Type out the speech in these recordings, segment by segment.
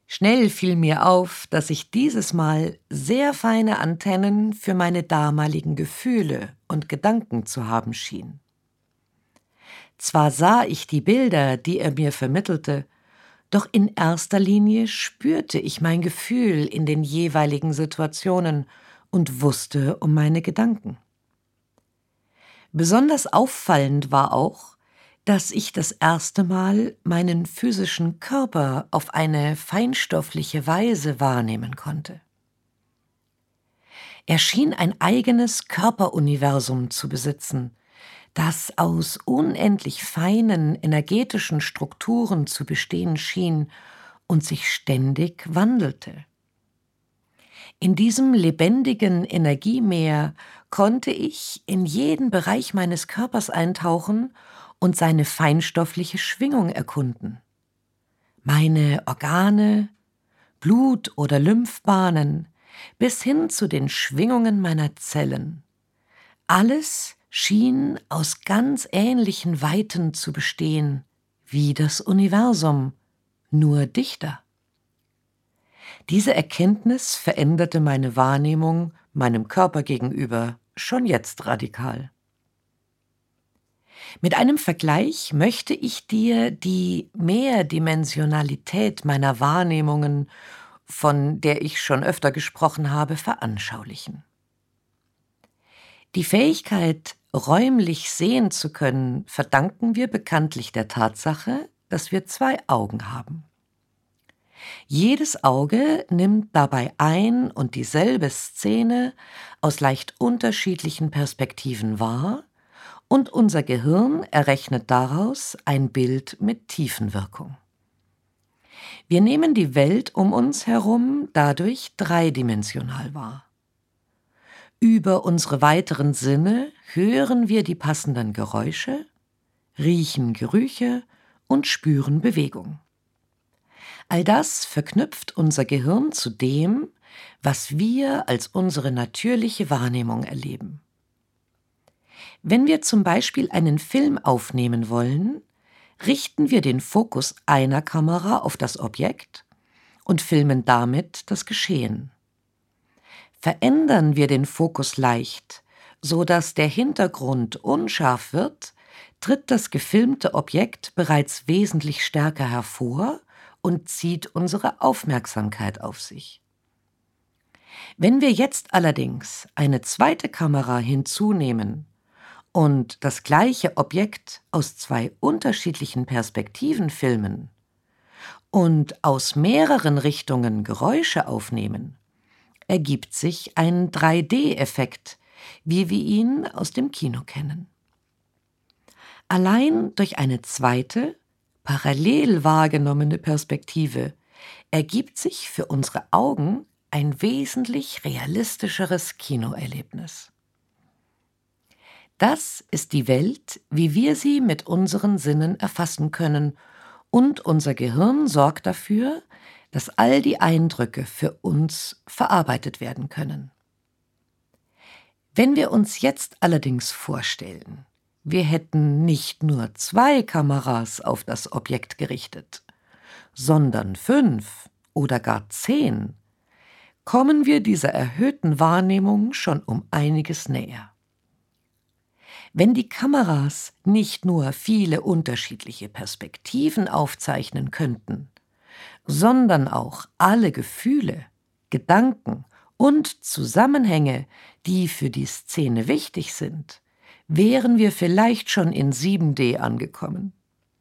Schnell fiel mir auf, dass ich dieses Mal sehr feine Antennen für meine damaligen Gefühle und Gedanken zu haben schien. Zwar sah ich die Bilder, die er mir vermittelte, doch in erster Linie spürte ich mein Gefühl in den jeweiligen Situationen und wusste um meine Gedanken. Besonders auffallend war auch, dass ich das erste Mal meinen physischen Körper auf eine feinstoffliche Weise wahrnehmen konnte. Er schien ein eigenes Körperuniversum zu besitzen, das aus unendlich feinen energetischen Strukturen zu bestehen schien und sich ständig wandelte. In diesem lebendigen Energiemeer konnte ich in jeden Bereich meines Körpers eintauchen und seine feinstoffliche Schwingung erkunden. Meine Organe, Blut- oder Lymphbahnen bis hin zu den Schwingungen meiner Zellen. Alles schien aus ganz ähnlichen Weiten zu bestehen wie das Universum, nur dichter. Diese Erkenntnis veränderte meine Wahrnehmung meinem Körper gegenüber schon jetzt radikal. Mit einem Vergleich möchte ich dir die Mehrdimensionalität meiner Wahrnehmungen, von der ich schon öfter gesprochen habe, veranschaulichen. Die Fähigkeit, räumlich sehen zu können, verdanken wir bekanntlich der Tatsache, dass wir zwei Augen haben. Jedes Auge nimmt dabei ein und dieselbe Szene aus leicht unterschiedlichen Perspektiven wahr und unser Gehirn errechnet daraus ein Bild mit Tiefenwirkung. Wir nehmen die Welt um uns herum dadurch dreidimensional wahr. Über unsere weiteren Sinne hören wir die passenden Geräusche, riechen Gerüche und spüren Bewegung. All das verknüpft unser Gehirn zu dem, was wir als unsere natürliche Wahrnehmung erleben. Wenn wir zum Beispiel einen Film aufnehmen wollen, richten wir den Fokus einer Kamera auf das Objekt und filmen damit das Geschehen. Verändern wir den Fokus leicht, so dass der Hintergrund unscharf wird, tritt das gefilmte Objekt bereits wesentlich stärker hervor und zieht unsere Aufmerksamkeit auf sich. Wenn wir jetzt allerdings eine zweite Kamera hinzunehmen und das gleiche Objekt aus zwei unterschiedlichen Perspektiven filmen und aus mehreren Richtungen Geräusche aufnehmen, ergibt sich ein 3D-Effekt, wie wir ihn aus dem Kino kennen. Allein durch eine zweite, parallel wahrgenommene Perspektive ergibt sich für unsere Augen ein wesentlich realistischeres Kinoerlebnis. Das ist die Welt, wie wir sie mit unseren Sinnen erfassen können, und unser Gehirn sorgt dafür, dass all die Eindrücke für uns verarbeitet werden können. Wenn wir uns jetzt allerdings vorstellen, wir hätten nicht nur 2 Kameras auf das Objekt gerichtet, sondern 5 oder gar 10, kommen wir dieser erhöhten Wahrnehmung schon um einiges näher. Wenn die Kameras nicht nur viele unterschiedliche Perspektiven aufzeichnen könnten, sondern auch alle Gefühle, Gedanken und Zusammenhänge, die für die Szene wichtig sind, wären wir vielleicht schon in 7D angekommen.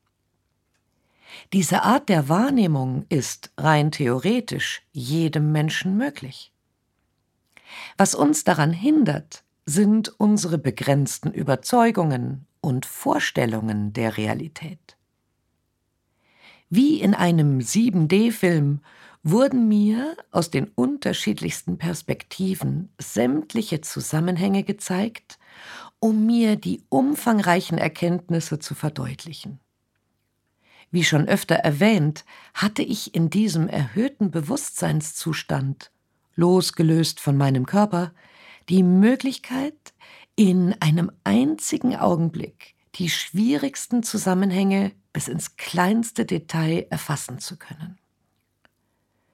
Diese Art der Wahrnehmung ist rein theoretisch jedem Menschen möglich. Was uns daran hindert, sind unsere begrenzten Überzeugungen und Vorstellungen der Realität. Wie in einem 7D-Film wurden mir aus den unterschiedlichsten Perspektiven sämtliche Zusammenhänge gezeigt, um mir die umfangreichen Erkenntnisse zu verdeutlichen. Wie schon öfter erwähnt, hatte ich in diesem erhöhten Bewusstseinszustand, losgelöst von meinem Körper, die Möglichkeit, in einem einzigen Augenblick die schwierigsten Zusammenhänge bis ins kleinste Detail erfassen zu können.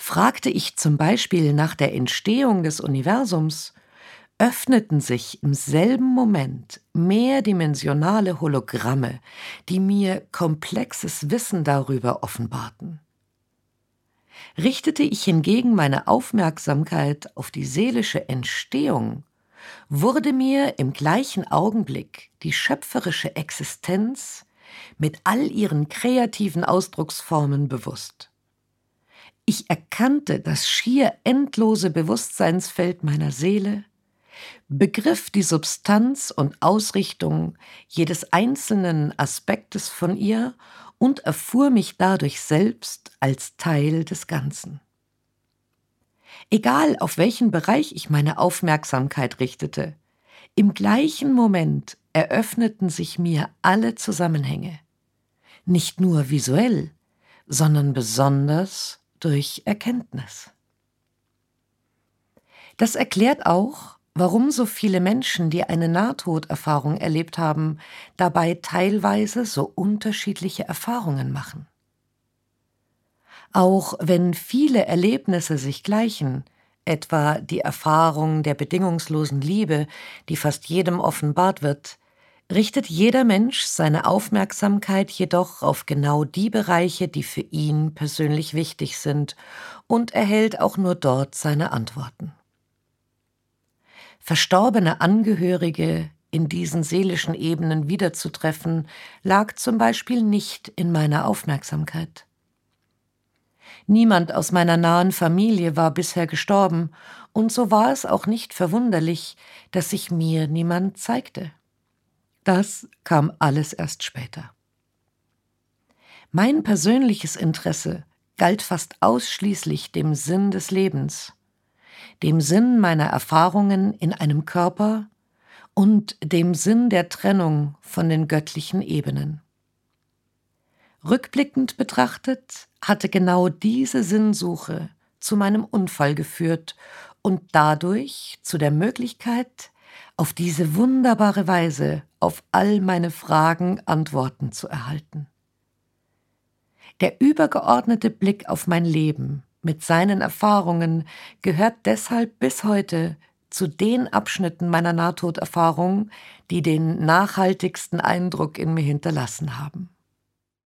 Fragte ich zum Beispiel nach der Entstehung des Universums, öffneten sich im selben Moment mehrdimensionale Hologramme, die mir komplexes Wissen darüber offenbarten. Richtete ich hingegen meine Aufmerksamkeit auf die seelische Entstehung, wurde mir im gleichen Augenblick die schöpferische Existenz mit all ihren kreativen Ausdrucksformen bewusst. Ich erkannte das schier endlose Bewusstseinsfeld meiner Seele, begriff die Substanz und Ausrichtung jedes einzelnen Aspektes von ihr und erfuhr mich dadurch selbst als Teil des Ganzen. Egal, auf welchen Bereich ich meine Aufmerksamkeit richtete, im gleichen Moment eröffneten sich mir alle Zusammenhänge, nicht nur visuell, sondern besonders durch Erkenntnis. Das erklärt auch, warum so viele Menschen, die eine Nahtoderfahrung erlebt haben, dabei teilweise so unterschiedliche Erfahrungen machen. Auch wenn viele Erlebnisse sich gleichen, etwa die Erfahrung der bedingungslosen Liebe, die fast jedem offenbart wird, richtet jeder Mensch seine Aufmerksamkeit jedoch auf genau die Bereiche, die für ihn persönlich wichtig sind, und erhält auch nur dort seine Antworten. Verstorbene Angehörige in diesen seelischen Ebenen wiederzutreffen, lag zum Beispiel nicht in meiner Aufmerksamkeit. Niemand aus meiner nahen Familie war bisher gestorben, und so war es auch nicht verwunderlich, dass sich mir niemand zeigte. Das kam alles erst später. Mein persönliches Interesse galt fast ausschließlich dem Sinn des Lebens, dem Sinn meiner Erfahrungen in einem Körper und dem Sinn der Trennung von den göttlichen Ebenen. Rückblickend betrachtet hatte genau diese Sinnsuche zu meinem Unfall geführt und dadurch zu der Möglichkeit, auf diese wunderbare Weise auf all meine Fragen Antworten zu erhalten. Der übergeordnete Blick auf mein Leben mit seinen Erfahrungen gehört deshalb bis heute zu den Abschnitten meiner Nahtoderfahrung, die den nachhaltigsten Eindruck in mir hinterlassen haben.